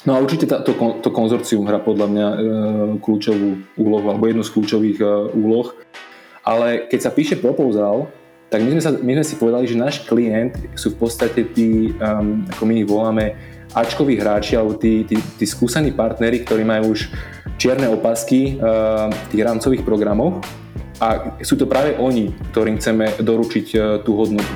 No a určite to konzorcium hrá podľa mňa kľúčovú úlohu, alebo jednu z kľúčových úloh. Ale keď sa píše proposal, tak my sme si povedali, že náš klient sú v podstate tí, ako my ich voláme, Ačkoví hráči, alebo tí skúsení partneri, ktorí majú už čierne opasky v tých rámcových programoch. A sú to práve oni, ktorým chceme doručiť tú hodnotu.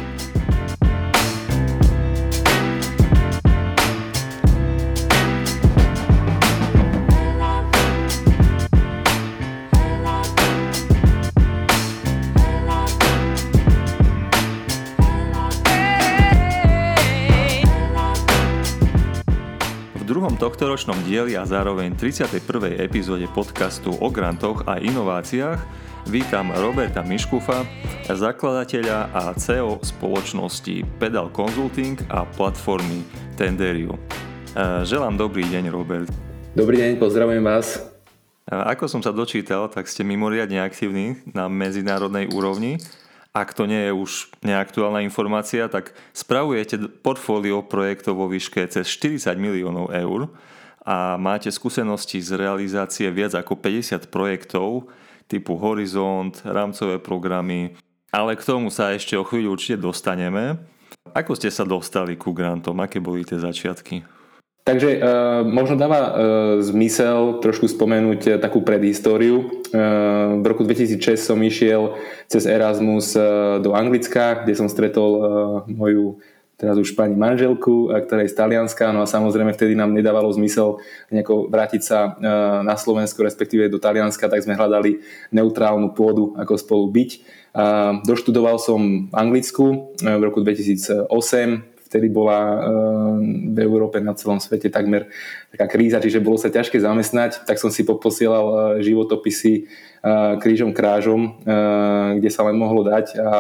V druhom tohtoročnom dieli a zároveň 31. epizóde podcastu o grantoch a inováciách vítam Roberta Miškufa, zakladateľa a CEO spoločnosti Pedal Consulting a platformy Tenderio. Želám dobrý deň, Robert. Dobrý deň, pozdravujem vás. Ako som sa dočítal, tak ste mimoriadne aktívni na medzinárodnej úrovni. Ak to nie je už neaktuálna informácia, tak spravujete portfólio projektov vo výške cez 40 miliónov eur a máte skúsenosti z realizácie viac ako 50 projektov typu Horizont, rámcové programy, ale k tomu sa ešte o chvíľu určite dostaneme. Ako ste sa dostali ku grantom? Aké boli tie začiatky? Takže možno dáva zmysel trošku spomenúť takú predhistóriu. V roku 2006 som išiel cez Erasmus do Anglicka, kde som stretol moju teraz už pani manželku, ktorá je z Talianska. No a samozrejme vtedy nám nedávalo zmysel nejako vrátiť sa na Slovensko, respektíve do Talianska, tak sme hľadali neutrálnu pôdu, ako spolu byť. Doštudoval som v Anglicku v roku 2008. Vtedy bola v Európe na celom svete takmer taká kríza, čiže bolo sa ťažké zamestnať, tak som si poposielal životopisy krížom krážom, kde sa len mohlo dať, a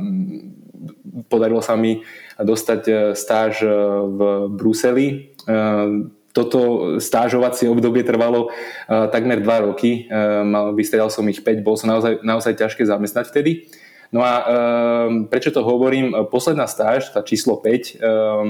podarilo sa mi dostať stáž v Bruseli. Toto stážovacie obdobie trvalo takmer 2 roky, vystredal som ich 5, bol som naozaj ťažké zamestnať vtedy. No a prečo to hovorím? Posledná stáž, tá číslo 5,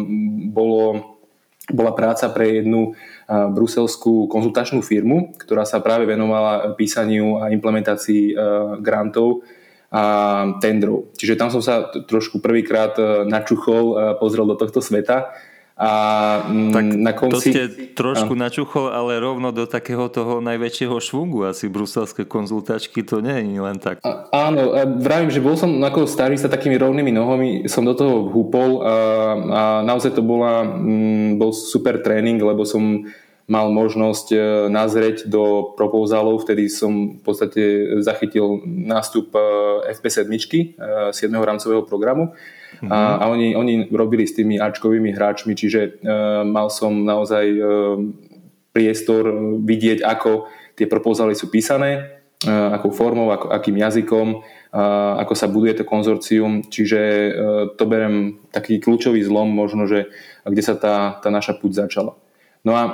bola práca pre jednu bruselskú konzultačnú firmu, ktorá sa práve venovala písaniu a implementácii grantov a tendrov. Čiže tam som sa trošku prvýkrát načuchol, pozrel do tohto sveta. A tak na konci... To ste trošku načuchol, ale rovno do takého toho najväčšieho švungu. Asi bruselské konzultačky to nie je len tak. Áno, vravím, že bol som ako starý sa takými rovnými nohami, som do toho vhúpol a naozaj to bol super tréning, lebo som mal možnosť nazrieť do proposálov. Vtedy som v podstate zachytil nástup FP7, 7. rámcového programu. A oni robili s tými Ačkovými hráčmi, čiže mal som naozaj priestor vidieť, ako tie propozály sú písané, akou formou, akým jazykom, ako sa buduje to konzorcium. Čiže to beriem taký kľúčový zlom možno, že kde sa tá naša púť začala. No a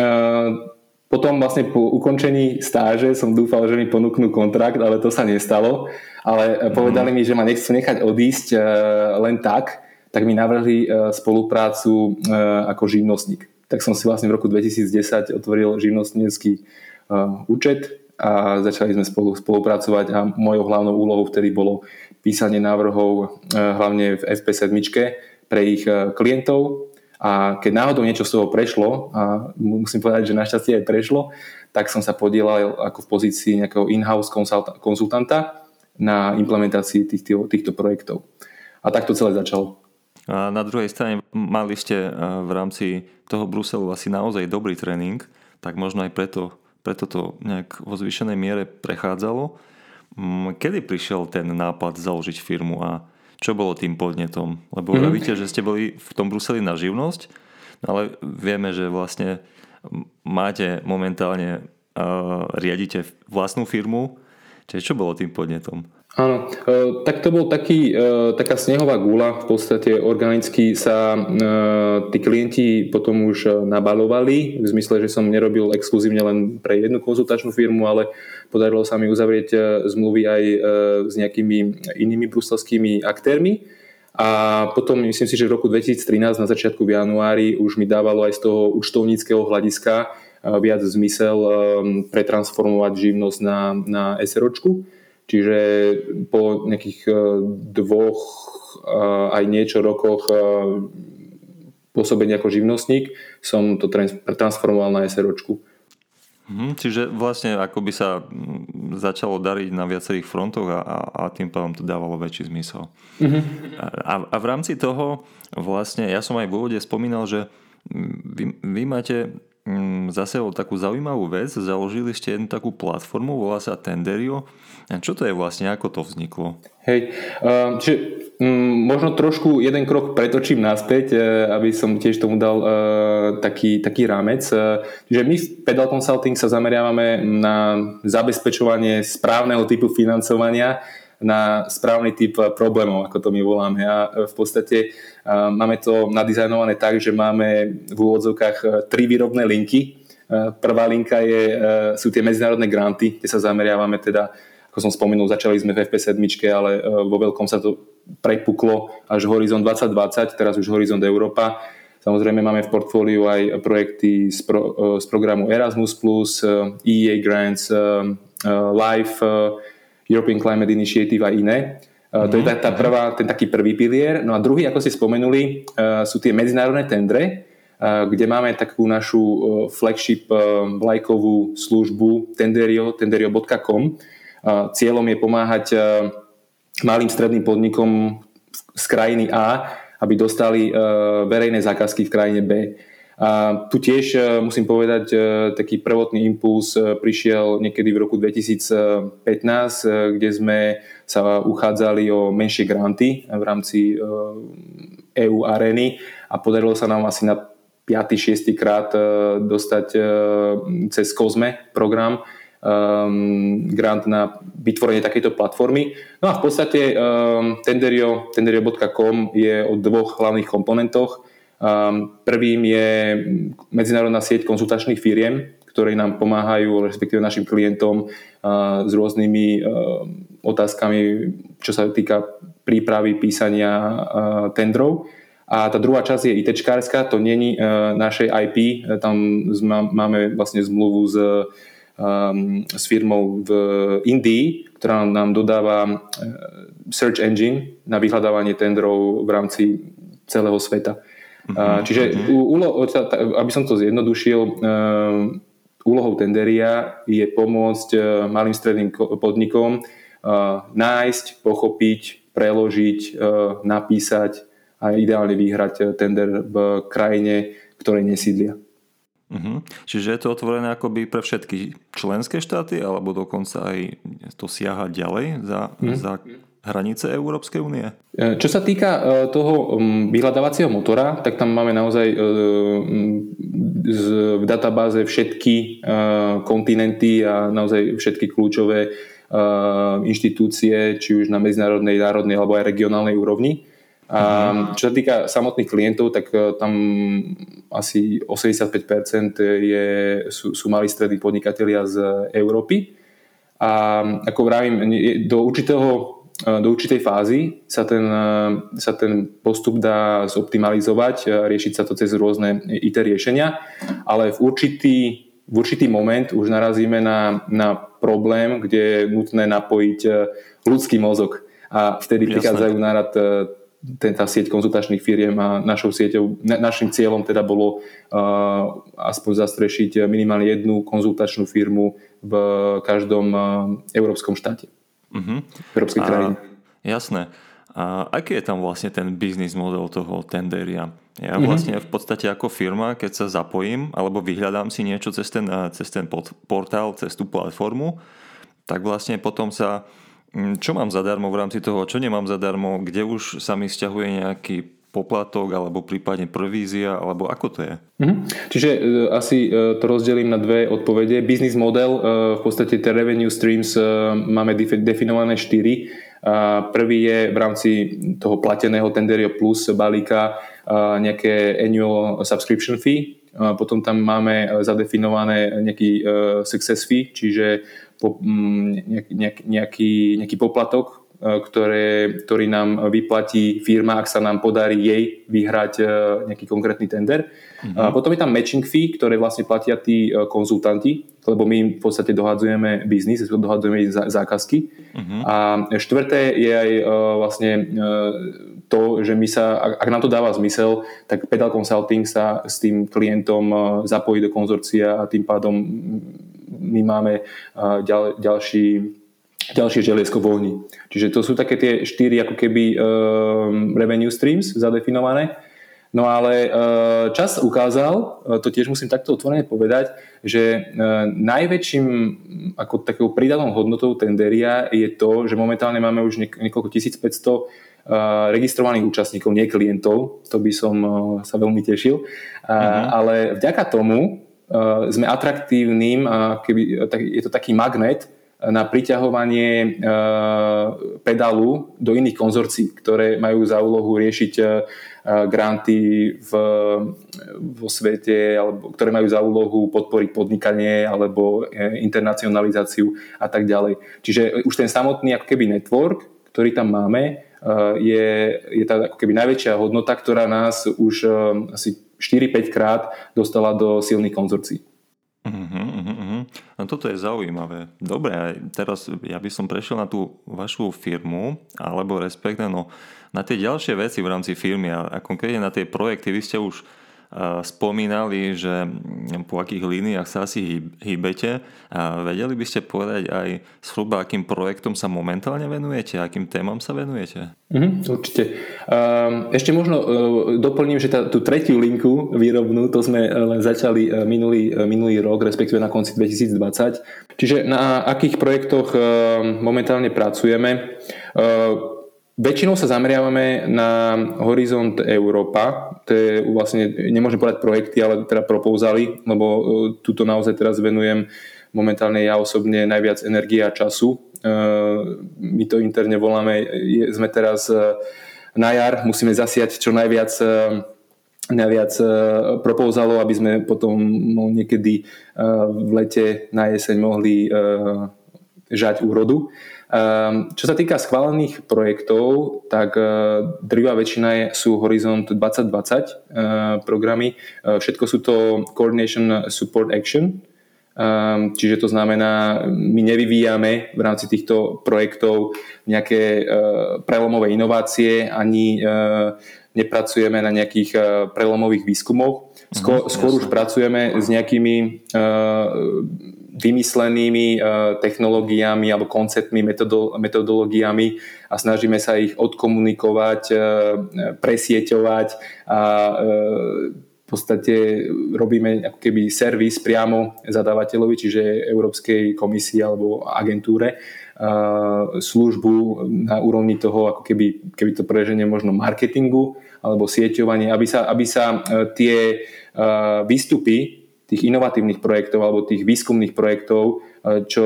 potom vlastne po ukončení stáže som dúfal, že mi ponúknú kontrakt, ale to sa nestalo. Ale povedali mi, že ma nechcú nechať odísť len tak mi navrhli spoluprácu ako živnostník. Tak som si vlastne v roku 2010 otvoril živnostnícky účet a začali sme spolupracovať a mojou hlavnou úlohou vtedy bolo písanie návrhov hlavne v FP7 pre ich klientov. A keď náhodou niečo z toho prešlo, a musím povedať, že našťastie aj prešlo, tak som sa podielal ako v pozícii nejakého in-house konzultanta na implementácii týchto projektov. A tak to celé začalo. A na druhej strane mali ste v rámci toho Bruselu asi naozaj dobrý tréning, tak možno aj preto to nejak vo zvýšenej miere prechádzalo. Kedy prišiel ten nápad založiť firmu a čo bolo tým podnetom? Lebo víte, že ste boli v tom Bruseli na živnosť, ale vieme, že vlastne máte momentálne, riadite vlastnú firmu. Čiže čo bolo tým podnetom? Áno, tak to bol taká snehová guľa. V podstate organicky sa tí klienti potom už nabaľovali, v zmysle, že som nerobil exkluzívne len pre jednu konzultačnú firmu, ale podarilo sa mi uzavrieť zmluvy aj s nejakými inými bruselskými aktérmi. A potom myslím si, že v roku 2013 na začiatku v januári už mi dávalo aj z toho účtovníckeho hľadiska viac zmysel pretransformovať živnosť na SROčku. Čiže po nejakých 2 aj niečo rokoch pôsobenia ako živnostník som to transformoval na SROčku. Čiže vlastne ako by sa začalo dariť na viacerých frontoch a tým pádom to dávalo väčší zmysel. A v rámci toho vlastne, ja som aj v úvode spomínal, že vy máte za sebou takú zaujímavú vec, založili ste jednu takú platformu, volá sa Tenderio. A čo to je vlastne, ako to vzniklo? Hej, čiže možno trošku jeden krok pretočím naspäť, aby som tiež tomu dal taký rámec. Čiže my v Pedal Consulting sa zameriavame na zabezpečovanie správneho typu financovania na správny typ problémov, ako to my voláme. A v podstate máme to nadizajnované tak, že máme v úvodzovkách 3 výrobné linky. Prvá linka sú tie medzinárodné granty, kde sa zameriavame teda, ako som spomenul, začali sme v FP7, ale vo veľkom sa to prepuklo až Horizont 2020, teraz už Horizont Európa. Samozrejme máme v portfóliu aj projekty z programu Erasmus+, EEA Grants, LIFE, European Climate Initiative a iné. To je ten taký prvý pilier. No a druhý, ako ste spomenuli, sú tie medzinárodné tendre, kde máme takú našu flagship vlajkovú službu tenderio.com. Cieľom je pomáhať malým stredným podnikom z krajiny A, aby dostali verejné zákazky v krajine B. A tu tiež musím povedať, taký prvotný impuls prišiel niekedy v roku 2015, kde sme sa uchádzali o menšie granty v rámci EU arény a podarilo sa nám asi na 5. 6. krát dostať cez COSME program grant na vytvorenie takejto platformy. No a v podstate tenderio.com je o 2 hlavných komponentoch. Prvým je medzinárodná sieť konzultačných firiem, ktoré nám pomáhajú, respektíve našim klientom s rôznymi otázkami, čo sa týka prípravy písania tendrov. A tá druhá časť je ITčkárska, to nie je našej IP, tam máme vlastne zmluvu s firmou v Indii, ktorá nám dodáva search engine na vyhľadávanie tendrov v rámci celého sveta. Čiže aby som to zjednodušil, úlohou Tenderia je pomôcť malým stredným podnikom nájsť, pochopiť, preložiť, napísať a ideálne vyhrať tender v krajine, ktorej nesídlia. Čiže je to otvorené akoby pre všetky členské štáty, alebo dokonca aj to siaha ďalej za hranice Európskej únie? Čo sa týka toho vyhľadávacieho motora, tak tam máme naozaj v databáze všetky kontinenty a naozaj všetky kľúčové inštitúcie, či už na medzinárodnej, národnej alebo aj regionálnej úrovni. A čo sa týka samotných klientov, tak tam asi 85% sú malí strední podnikatelia z Európy. A ako vravím, do určitej fázy sa ten postup dá zoptimalizovať, riešiť sa to cez rôzne IT riešenia, ale v určitý moment už narazíme na problém, kde je nutné napojiť ľudský mozog a vtedy prichádzajú na rad tá sieť konzultačných firiem a našim cieľom teda bolo aspoň zastrešiť minimálne jednu konzultačnú firmu v každom európskom štáte. Európskej krajiny. Jasné. A aký je tam vlastne ten biznis model toho Tenderia? Ja vlastne v podstate ako firma, keď sa zapojím alebo vyhľadám si niečo cez ten portál, cez tú platformu, tak vlastne potom čo mám zadarmo v rámci toho, čo nemám zadarmo, kde už sa mi sťahuje nejaký poplatok alebo prípadne provízia, alebo ako to je? Čiže asi to rozdelím na 2 odpovede. Business model, v podstate tie revenue streams máme definované 4. Prvý je v rámci toho plateného Tenderio Plus balíka nejaké annual subscription fee. Potom tam máme zadefinované nejaký success fee, čiže nejaký poplatok ktorý nám vyplatí firma, ak sa nám podarí jej vyhrať nejaký konkrétny tender. Potom je tam matching fee, ktoré vlastne platia tí konzultanti, lebo my v podstate dohadzujeme biznis, dohadzujeme zákazky. A štvrté je aj vlastne to, že my sa, ak nám to dáva zmysel, tak Pedal Consulting sa s tým klientom zapojí do konzorcia a tým pádom my máme ďalšie želiesko v ohni. Čiže to sú také tie 4 ako keby revenue streams zadefinované. No ale čas ukázal, to tiež musím takto otvorene povedať, že najväčším ako takou pridanou hodnotou Tenderia je to, že momentálne máme už niekoľko 1500 registrovaných účastníkov, nie klientov, to by som sa veľmi tešil, ale vďaka tomu sme atraktívnym, je to taký magnet na priťahovanie pedalu do iných konzorcií, ktoré majú za úlohu riešiť granty vo svete, alebo ktoré majú za úlohu podporiť podnikanie alebo internacionalizáciu a tak ďalej. Čiže už ten samotný ako keby network, ktorý tam máme, je tá ako keby najväčšia hodnota, ktorá nás už asi 4-5 krát dostala do silných konzorcií. No toto je zaujímavé. Dobre, teraz ja by som prešiel na tú vašu firmu, alebo respektíve na tie ďalšie veci v rámci firmy a konkrétne na tie projekty. Vy ste už spomínali, že po akých líniách sa asi hýbete. Vedeli by ste povedať aj zhruba, akým projektom sa momentálne venujete, akým témam sa venujete? Určite. Ešte možno doplním, že tú tretiu linku výrobnú, to sme len začali minulý rok, respektíve na konci 2020. Čiže na akých projektoch momentálne pracujeme? Väčšinou sa zameriavame na Horizont Európa, to je vlastne, nemôžem povedať projekty, ale teda propouzaly, lebo tuto naozaj teraz venujem momentálne ja osobne najviac energie a času. My to interne voláme, sme teraz na jar, musíme zasiať čo najviac propouzalov, aby sme potom niekedy v lete na jeseň mohli žať úrodu. Čo sa týka schválených projektov, tak drvivá väčšina sú Horizont 2020 programy. Všetko sú to Coordination Support Action, čiže to znamená, my nevyvíjame v rámci týchto projektov nejaké prelomové inovácie, ani nepracujeme na nejakých prelomových výskumoch. Skôr už pracujeme s nejakými vymyslenými technológiami alebo konceptmi, metodológiami a snažíme sa ich odkomunikovať, presieťovať a v podstate robíme ako keby servis priamo zadávateľovi, čiže Európskej komisii alebo agentúre, službu na úrovni toho, ako keby to preženie možno marketingu alebo sieťovanie, aby sa tie výstupy tých inovatívnych projektov alebo tých výskumných projektov čo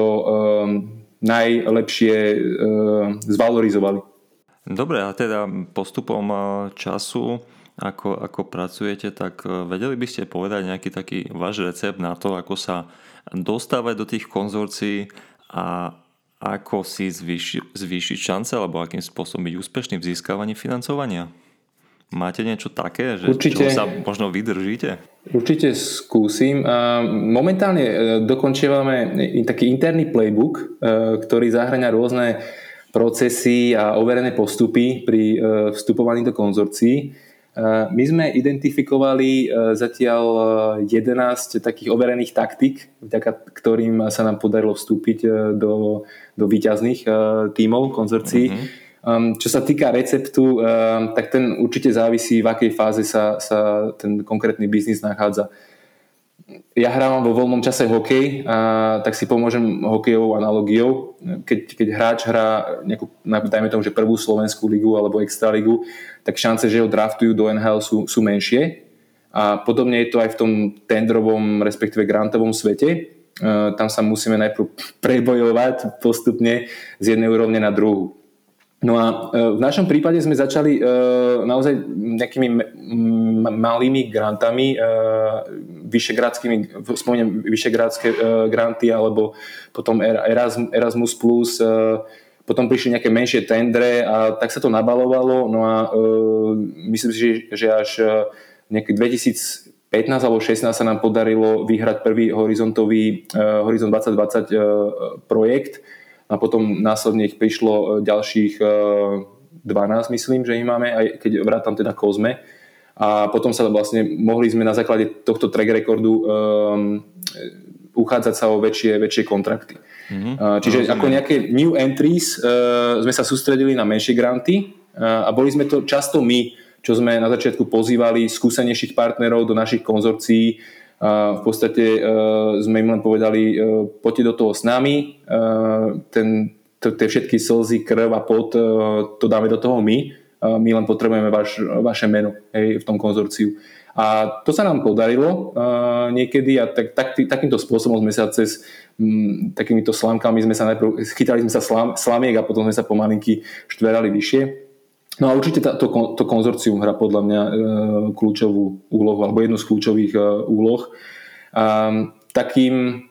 najlepšie zvalorizovali. Dobre, a teda postupom času, ako pracujete, tak vedeli by ste povedať nejaký taký váš recept na to, ako sa dostávať do tých konzorcií a ako si zvýšiť šance alebo akým spôsobom byť úspešný v získavaní financovania? Máte niečo také, že čo sa možno vydržíte? Určite skúsim. Momentálne dokončievame taký interný playbook, ktorý zahŕňa rôzne procesy a overené postupy pri vstupovaní do konzorcií. My sme identifikovali zatiaľ 11 takých overených taktík, vďaka ktorým sa nám podarilo vstúpiť do víťazných tímov konzorcií. Čo sa týka receptu, tak ten určite závisí, v akej fáze sa ten konkrétny biznis nachádza. Ja hrávam vo voľnom čase hokej, tak si pomôžem hokejovou analogiou. Keď hráč hrá nejakú, dajme tomu, že prvú slovenskú ligu alebo extraligu, tak šance, že ho draftujú do NHL sú menšie. A podobne je to aj v tom tendrovom, respektíve grantovom svete. Tam sa musíme najprv prebojovať postupne z jednej úrovne na druhú. No a v našom prípade sme začali naozaj nejakými malými grantami, vyšegrádske granty alebo potom Erasmus+, potom prišli nejaké menšie tendre a tak sa to nabalovalo, no a myslím si, že až nejaký 2015 alebo 2016 sa nám podarilo vyhrať prvý Horizont 2020 projekt a potom následne ich prišlo ďalších 12, myslím, že ich máme, aj keď vrátam teda Kozme. A potom sa vlastne mohli sme na základe tohto track recordu uchádzať sa o väčšie kontrakty. Čiže ako nejaké new entries sme sa sústredili na menšie granty a boli sme to často my, čo sme na začiatku pozývali skúsenejších partnerov do našich konzorcií. V podstate sme im len povedali, poďte do toho s nami, tie všetky slzy, krv a pot, to dáme do toho my len potrebujeme vaše meno, hej, v tom konzorciu. A to sa nám podarilo niekedy a takýmto spôsobom sme sa takýmito slámkami chytali sme sa slamiek a potom sme sa pomalinky štverali vyššie. No a určite to konzorcium hrá podľa mňa kľúčovú úlohu alebo jednu z kľúčových úloh. Takým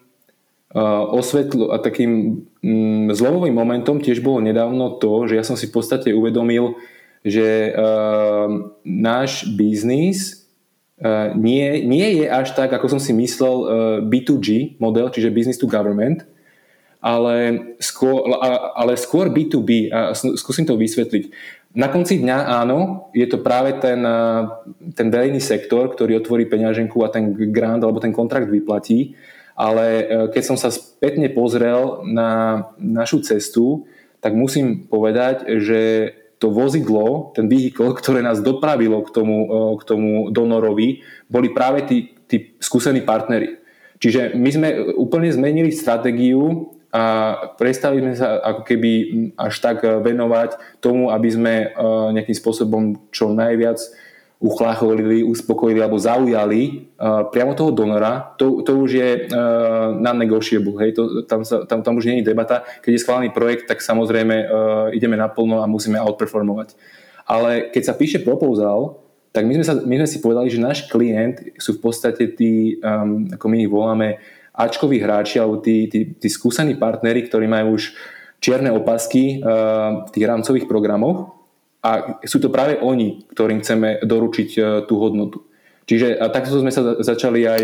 zlomovým momentom tiež bolo nedávno to, že ja som si v podstate uvedomil, že náš biznis nie je až tak, ako som si myslel, B2G model, čiže business to government, ale skôr B2B. A skúsim to vysvetliť. Na konci dňa áno, je to práve ten verejný sektor, ktorý otvorí peňaženku a ten grant alebo ten kontrakt vyplatí, ale keď som sa spätne pozrel na našu cestu, tak musím povedať, že to vozidlo, ten vehikol, ktoré nás dopravilo k tomu donorovi, boli práve tí skúsení partneri. Čiže my sme úplne zmenili stratégiu a prestali sme sa ako keby až tak venovať tomu, aby sme nejakým spôsobom čo najviac uchlácholili, uspokojili alebo zaujali priamo toho donora. To už je non-negotiable. Hej? Tam už nie je debata. Keď je schválený projekt, tak samozrejme ideme naplno a musíme outperformovať. Ale keď sa píše proposal, tak my sme si povedali, že náš klient sú v podstate tí, ako my ich voláme, Ačkoví hráči alebo tí skúsení partneri, ktorí majú už čierne opasky v tých rámcových programoch a sú to práve oni, ktorým chceme doručiť tú hodnotu. Čiže takto sme sa začali aj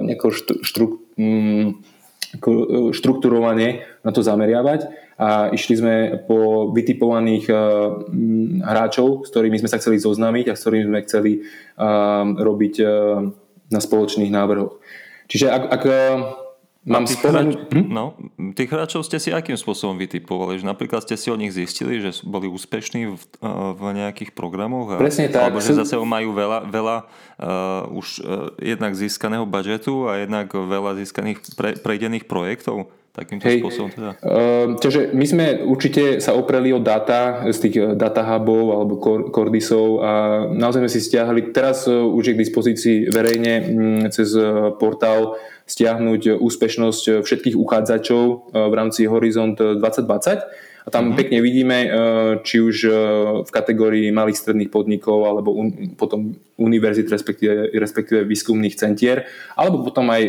štruktúrovane na to zameriavať a išli sme po vytipovaných hráčov, s ktorými sme sa chceli zoznámiť a s ktorými sme chceli robiť na spoločných návrhoch. Čiže ak mám spomenúť... Tých hráčov ste si akým spôsobom vytipovali? Že napríklad ste si o nich zistili, že boli úspešní v nejakých programoch? Presne tak. Alebo že zase majú veľa už jednak získaného budžetu a jednak veľa získaných prejdených projektov? Takýmto spôsobom teda? Čiže my sme určite sa opreli od data z tých data hubov alebo Cordisov a naozaj sme si stiahli, teraz už je k dispozícii verejne cez portál stiahnuť úspešnosť všetkých uchádzačov v rámci Horizont 2020 a tam pekne vidíme, či už v kategórii malých stredných podnikov alebo potom univerzit, respektíve výskumných centier, alebo potom aj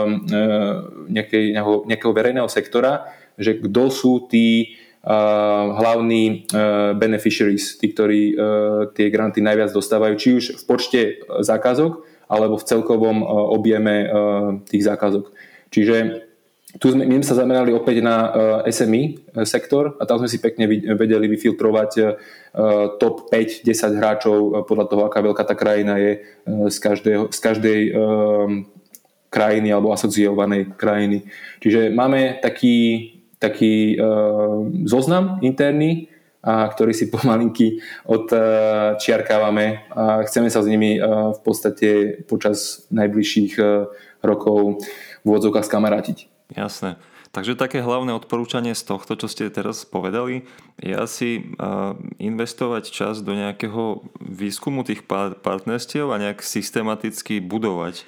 nejakého verejného sektora, že kto sú tí hlavní beneficiaries, tí, ktorí tie granty najviac dostávajú, či už v počte zákazok, alebo v celkovom objeme tých zákazok. Čiže tu my sme sa zamerali opäť na SME sektor a tam sme si pekne vedeli vyfiltrovať top 5-10 hráčov podľa toho, aká veľká tá krajina je z každej krajiny alebo asociovanej krajiny. Čiže máme taký zoznam interný, ktorý si pomalinky odčiarkávame a chceme sa s nimi v podstate počas najbližších rokov v úvodzovkách skamarátiť. Jasné. Takže také hlavné odporúčanie z tohto, čo ste teraz povedali, je asi investovať čas do nejakého výskumu tých partnerstiev a nejak systematicky budovať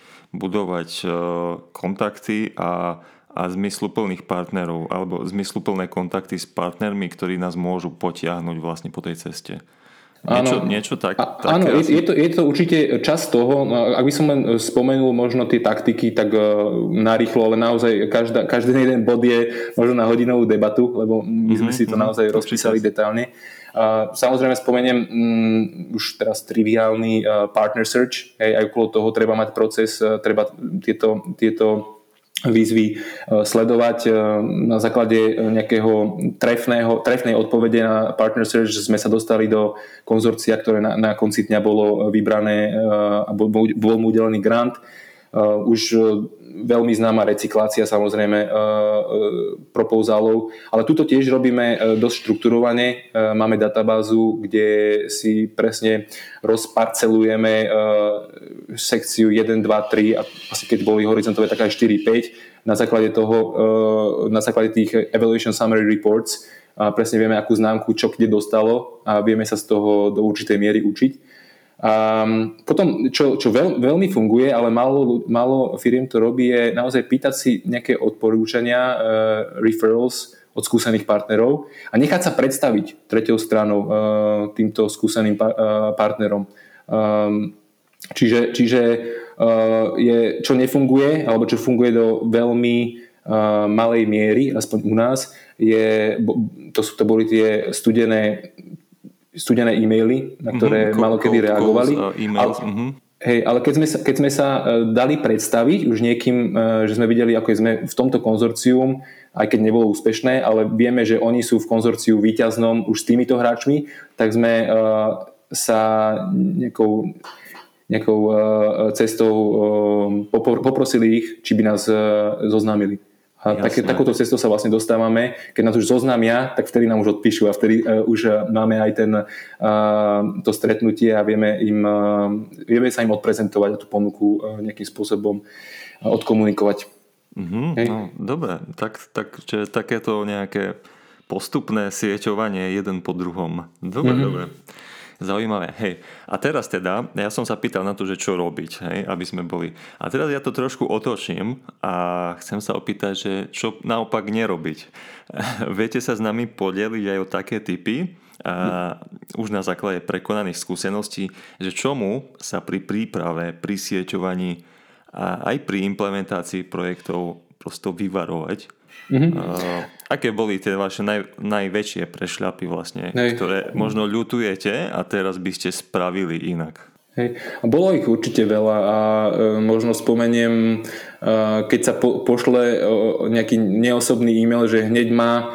kontakty a zmysluplných partnerov alebo zmysluplné kontakty s partnermi, ktorí nás môžu potiahnuť vlastne po tej ceste. Niečo tak. Áno, je to určite časť toho. Ak by som len spomenul možno tie taktiky, tak narýchlo, ale naozaj každý jeden bod je možno na hodinovú debatu, lebo my sme si to naozaj rozpísali detailne. Samozrejme spomeniem už teraz triviálny partner search. Aj okolo toho treba mať proces, treba tieto výzvy sledovať na základe nejakého trefnej odpovede na partner search. Sme sa dostali do konzorcia, ktoré na konci dňa bolo vybrané a bol mu udelený grant. Už veľmi známa recyklácia samozrejme propozálov, ale tuto tiež robíme dosť štrukturovane. Máme databázu, kde si presne rozparcelujeme sekciu 1, 2, 3 a asi keď boli horizontové, tak aj 4, 5. Na základe tých evaluation summary reports a presne vieme, akú známku čo kde dostalo a vieme sa z toho do určitej miery učiť. A potom, čo veľmi funguje, ale málo firiem to robí, je naozaj pýtať si nejaké odporúčania, referrals od skúsených partnerov a nechať sa predstaviť tretiou stranou týmto skúseným partnerom. Čiže čo nefunguje, alebo čo funguje do veľmi malej miery, aspoň u nás, to boli tie studené e-maily, na ktoré malokedy reagovali. Ale keď sme sa dali predstaviť už niekým, že sme videli, ako sme v tomto konzorcium, aj keď nebolo úspešné, ale vieme, že oni sú v konzorciu víťaznom už s týmito hráčmi, tak sme sa nejakou cestou poprosili ich, či by nás zoznámili. A takúto cestou sa vlastne dostávame. Keď nás už zoznámia, tak vtedy nám už odpíšu a vtedy už máme aj to stretnutie a vieme sa im odprezentovať a tú ponuku nejakým spôsobom odkomunikovať. No, dobre, takže takéto nejaké postupné sieťovanie jeden po druhom. Dobre. Zaujímavé, hej. A teraz teda, ja som sa pýtal na to, že čo robiť, hej, aby sme boli. A teraz ja to trošku otočím a chcem sa opýtať, že čo naopak nerobiť. Viete sa s nami podeliť aj o také tipy, už na základe prekonaných skúseností, že čomu sa pri príprave, pri sieťovaní a aj pri implementácii projektov prosto vyvarovať. Aké boli tie vaše najväčšie prešľapy vlastne, ktoré možno ľutujete a teraz by ste spravili inak? Bolo ich určite veľa a možno spomeniem, keď sa pošle nejaký neosobný e-mail, že hneď má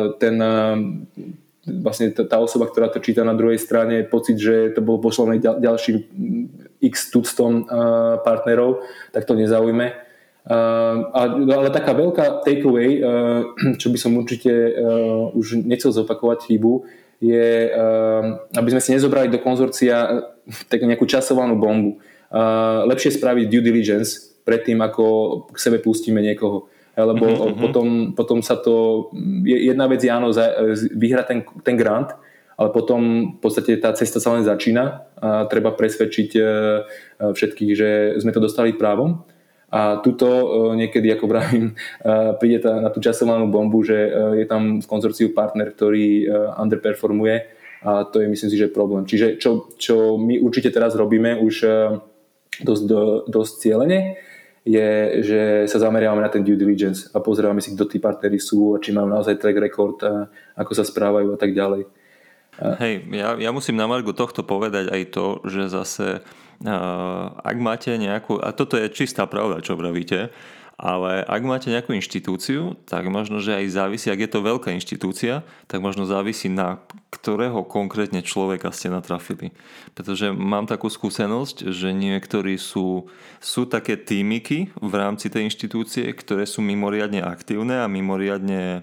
vlastne tá osoba, ktorá to číta na druhej strane, pocit, že to bolo poslané ďalším x tuctom partnerov, tak to nezaujme. Ale taká veľká takeaway, čo by som určite už nechcel zopakovať chybu, je, aby sme si nezobrali do konzorcia tak nejakú časovanú bombu. Lepšie spraviť due diligence predtým, ako k sebe pustíme niekoho. Lebo potom sa to... Jedna vec je áno, vyhrať ten grant, ale potom v podstate tá cesta sa len začína a treba presvedčiť všetkých, že sme to dostali právom. A tuto niekedy, ako vravím, príde na tú časovanú bombu, že je tam v konzorciu partner, ktorý underperformuje a to je, myslím si, že problém. Čiže čo my určite teraz robíme už dosť cieľene, je, že sa zameriavame na ten due diligence a pozeráme si, kto tí partneri sú a či majú naozaj track record a ako sa správajú a tak ďalej. Hej, ja musím na margo tohto povedať aj to, že zase ak máte nejakú, a toto je čistá pravda, čo vravíte, ale ak máte nejakú inštitúciu, tak možno, že aj závisí, ak je to veľká inštitúcia, tak možno závisí na ktorého konkrétne človeka ste natrafili. Pretože mám takú skúsenosť, že niektorí sú také tímiky v rámci tej inštitúcie, ktoré sú mimoriadne aktívne a mimoriadne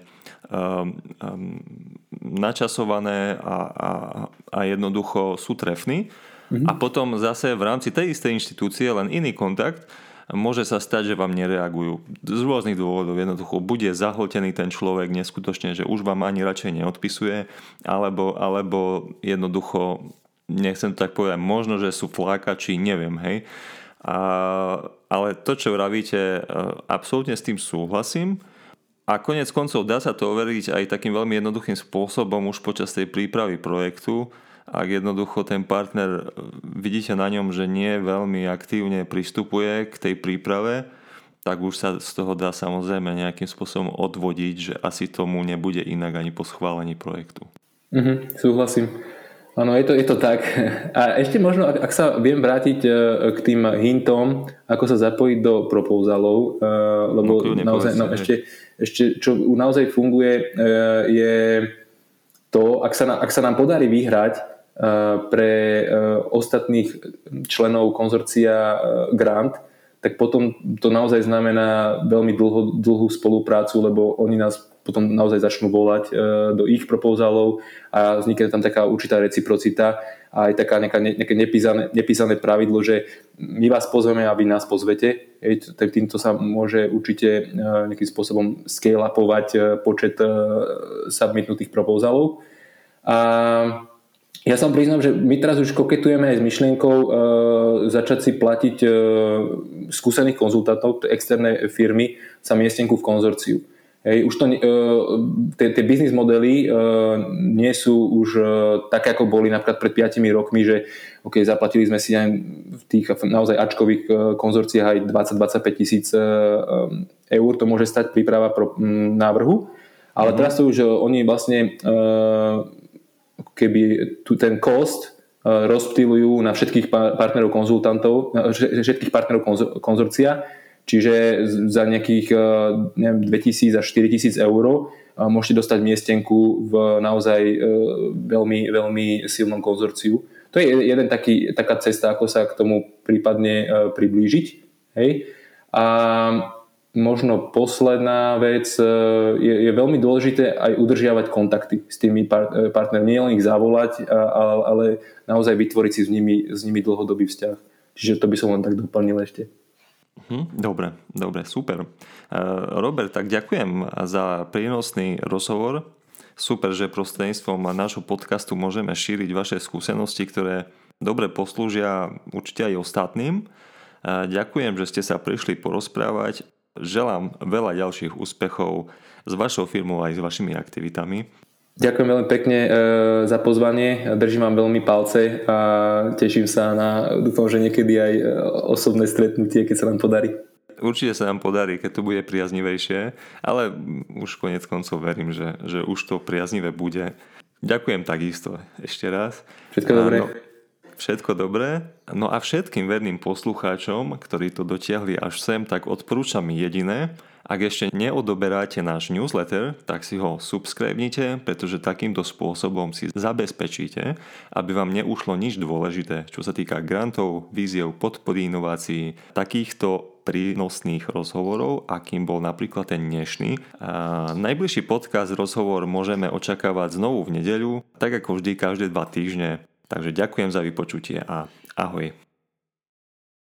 načasované a jednoducho sú trefní. A potom zase v rámci tej istej inštitúcie len iný kontakt môže sa stať, že vám nereagujú. Z rôznych dôvodov. Jednoducho bude zahltený ten človek neskutočne, že už vám ani radšej neodpisuje, alebo jednoducho, nechcem to tak povedať, možno, že sú flákači, neviem, hej. Ale to, čo vravíte, absolútne s tým súhlasím. A konec koncov dá sa to overiť aj takým veľmi jednoduchým spôsobom už počas tej prípravy projektu, ak jednoducho ten partner vidíte na ňom, že nie veľmi aktívne pristupuje k tej príprave, tak už sa z toho dá samozrejme nejakým spôsobom odvodiť, že asi tomu nebude inak ani po schválení projektu. Súhlasím. Áno, je to tak. A ešte možno, ak sa viem vrátiť k tým hintom, ako sa zapojiť do propozalov, lebo naozaj, ešte čo naozaj funguje, je to, ak sa nám podarí vyhrať pre ostatných členov konzorcia grant, tak potom to naozaj znamená veľmi dlhú spoluprácu, lebo oni nás potom naozaj začnú volať do ich propozálov a vznikne tam taká určitá reciprocita a aj taká nejaké nepísané pravidlo, že my vás pozveme a vy nás pozvete. Tak týmto sa môže určite nejakým spôsobom scale-upovať počet submitnutých propozálov. A ja som priznám, že my teraz už koketujeme aj s myšlienkou začať si platiť skúsených konzultantov, externé firmy za miestenku v konzorciu. Už to, tie biznis modely nie sú už také, ako boli napríklad pred 5 rokmi, že okay, zaplatili sme si aj v tých naozaj ačkových konzorciách aj 20-25 tisíc eur, to môže stať príprava návrhu, ale teraz to už oni vlastne keby ten cost rozptýlujú na všetkých partnerov konzultantov, všetkých partnerov konzorcia. Čiže za nejakých 2000 až 4000 eur môžete dostať miestenku v naozaj veľmi, veľmi silnom konzorciu. To je jeden taká cesta, ako sa k tomu prípadne priblížiť. Hej. A možno posledná vec, je veľmi dôležité aj udržiavať kontakty s tými partnermi. Nie len ich zavolať, ale naozaj vytvoriť si s nimi dlhodobý vzťah. Čiže to by som len tak doplnil ešte. Dobre, super. Robert, tak ďakujem za prínosný rozhovor. Super, že prostredníctvom nášho podcastu môžeme šíriť vaše skúsenosti, ktoré dobre poslúžia určite aj ostatným. Ďakujem, že ste sa prišli porozprávať. Želám veľa ďalších úspechov s vašou firmou aj s vašimi aktivitami. Ďakujem veľmi pekne za pozvanie, držím vám veľmi palce a teším sa dúfam, že niekedy aj osobné stretnutie, keď sa nám podarí. Určite sa nám podarí, keď to bude priaznivejšie, ale už konec koncov verím, že už to priaznivé bude. Ďakujem takisto ešte raz. Všetko dobré. Všetko dobré. No a všetkým verným poslucháčom, ktorí to dotiahli až sem, tak odporúčam jediné. Ak ešte neodoberáte náš newsletter, tak si ho subscribnite, pretože takýmto spôsobom si zabezpečíte, aby vám neušlo nič dôležité, čo sa týka grantov, víziev, podpory inovácií, takýchto prínosných rozhovorov, akým bol napríklad ten dnešný. A najbližší podcast rozhovor môžeme očakávať znovu v nedeľu, tak ako vždy každé 2 týždne. Takže ďakujem za vypočutie a ahoj.